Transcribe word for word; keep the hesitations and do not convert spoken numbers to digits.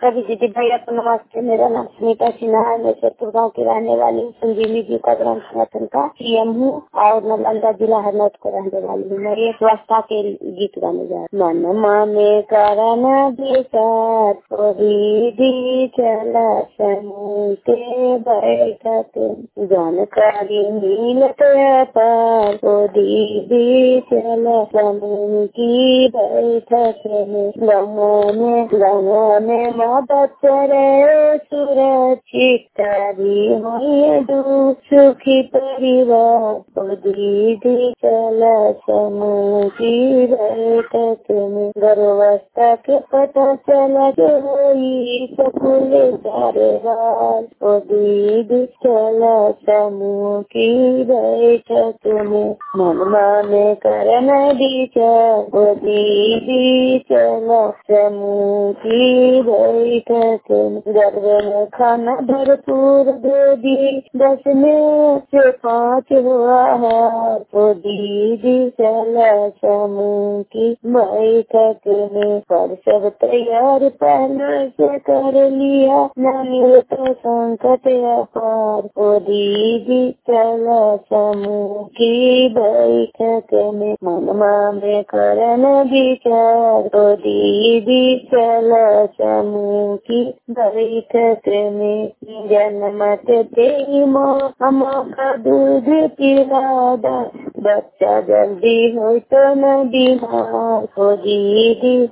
सभी दीदी भैया को नमस्ते। मेरा नाम सुनीता सिन्हा है। मैं शेरपुर गाँव की रहने वाली हूँ। संजीवनी जी का ग्राम संगठन का सीएम हूँ और नालंदा जिला हरनौत को रहने वाली हूँ। मैं एक वास्ता के गीत गाने जा रही हूँ। मन माने करना विचार दीदी चला समूह के बैठक जानकारी मिलते पर ओ दीदी चला समूह की बैठक में गाँव में गाँव में मदद करे सुरक्षित हुई दू सुखी परिवार ओ दीदी चला समूह की बैठक में गर्वस्था के पता चला जोई सकुल सारे बाल ओ दीदी चला समूह की बैठक में मन माने करना विचार ओ दीदी चला समूह की बैठक में गर्भ में खाना भरपूर दे दी दस में से पाँच हुआ है ओ दीदी चला समूह की बैठक में पर सब तैयार पहले से कर लिया नहीं तो संकट अपार ओ दीदी चला समूह की बैठक में मनमा में करना विचार ओ दीदी चला समूह की बैठक में जन्मत तेरी माँ का दूध पिला दा बच्चा जल्दी हो तो न बीमार हो दीदी